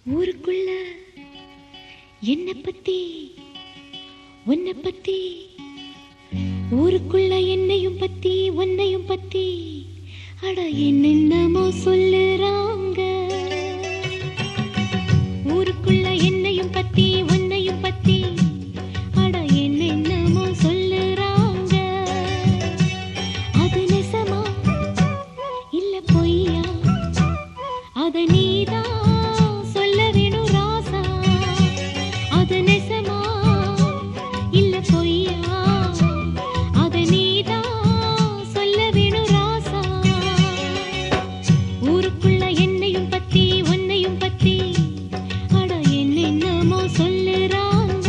ஊருக்குள்ள என்ன பத்தி உன்னை பத்தி, ஊருக்குள்ள என்னையும் பத்தி உன்னையும் பத்தி அட என்னென்னமோ சொல்லுறாங்க. ஊருக்குள்ள என்னையும் பத்தி உன்னையும் பத்தி அட என்னென்னமோ சொல்லுறாங்க. அது நெசமா இல்ல பொய்யா அத நீதான் சொல்ல வேணும் ராசா. அது நெசமா இல்ல பொய்யா அத நீதான் சொல்ல வேணும் ராசா. ஊருக்குள்ள என்னையும் பத்தி உன்னையும் பத்தி அட என்னென்னமோ சொல்லுறாங்க.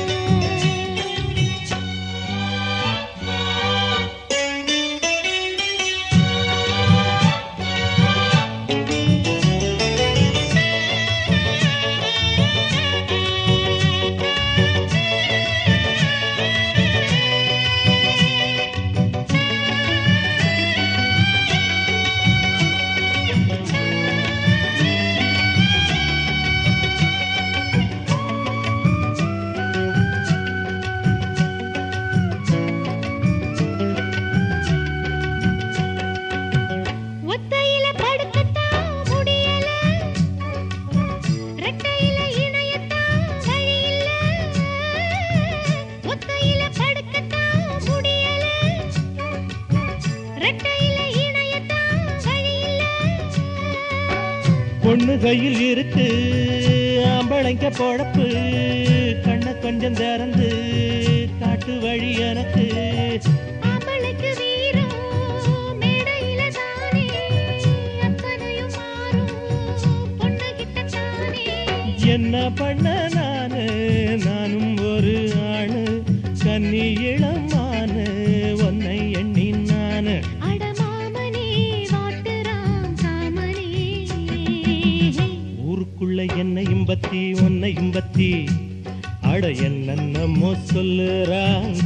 பொண்ணு கையில் இருக்கு ஆம்பளைங்க பொழப்பு, கண்ண கொஞ்சம் திறந்து காட்டு வழி எனக்கு. ஆம்பளைக்கு வீரம் மேடையில தானே அத்தனையும் மாறும் பொண்ணுகிட்ட தானே. என்ன பண்ண நானும் ஒரு ஆணு, கன்னி இளமானு உன்னை எண்ணி நானு. ஊருக்குள்ள என்னையும் பத்தி உன்னையும் பத்தி அட என்னென்னமோ சொல்லுறாங்க.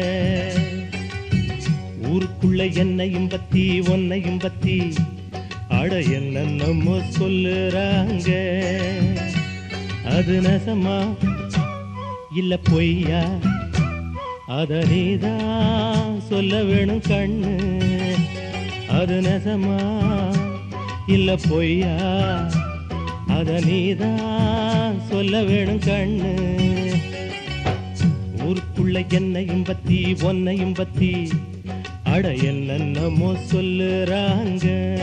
ஊருக்குள்ள என்னையும் பத்தி உன்னையும் பத்தி அட என்னென்னமோ சொல்லுறாங்க. அது நெசமா இல்ல பொய்யா அத நீதான் சொல்ல வேணும் கண்ணு. அது நெசமா இல்ல பொய்யா அத நீதான் சொல்ல வேணும் கண்ணு. ஊருக்குள்ள என்னையும் பத்தி உன்னையும் பத்தி அட என்னென்னமோ சொல்லுறாங்க.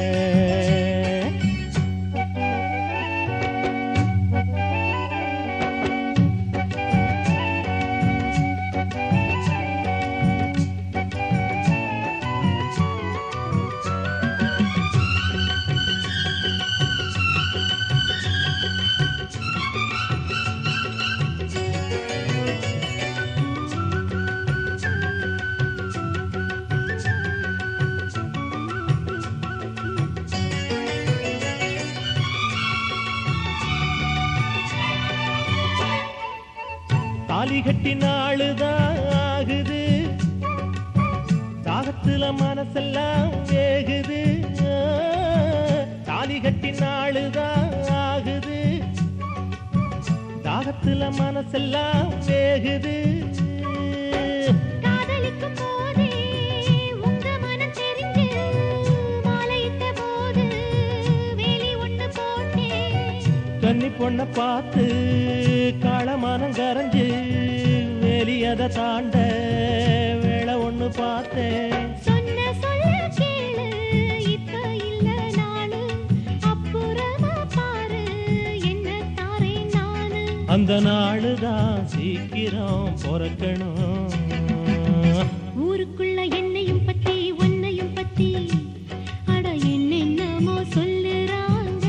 தாலி கட்டி நாளுதான் ஆகுது, தாகத்துல மனசெல்லாம் வேகுது. தாலி கட்டி நாளுதான் ஆகுது, தாகத்துல மனசெல்லாம் வேகுது. காதலிக்கும் போதே உங்க மனம் தெரிஞ்சு மாலையிட்ட போது வேலி ஒண்ணு போட்டேன். கன்னி பொண்ண பார்த்து காளமானம் கரைஞ்சு வேலியத தாண்ட வேளை ஒண்ணு பார்த்தேன். சொன்ன சொல்ல கேளு இப்ப இல்ல நானு, அப்புறமா பாரு என்ன தாரேன் நானு. அந்த நாளுதான் சீக்கிரம் பொறக்கணும். ஊருக்குள்ள என்னையும் பத்தி உன்னையும் பத்தி அட என்னென்னமோ சொல்லுறாங்க.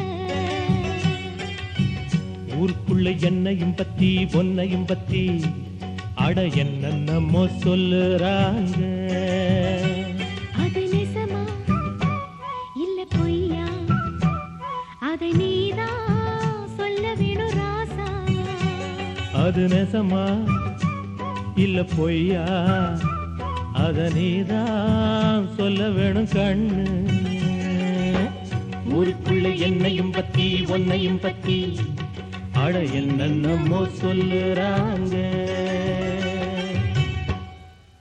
ஊருக்குள்ள என்னையும் பத்தி பொன்னையும் பத்தி அட என்னென்னமோ சொல்லுறாங்க. அது நெசமா இல்ல பொய்யா அத நீதான் சொல்ல வேணும் ராசா. அது நெசமா இல்ல பொய்யா அத நீதான் சொல்ல வேணும் கண்ணு. ஊருக்குள்ள என்னையும் பத்தி உன்னையும் பத்தி அட என்னென்னமோ சொல்லுறாங்க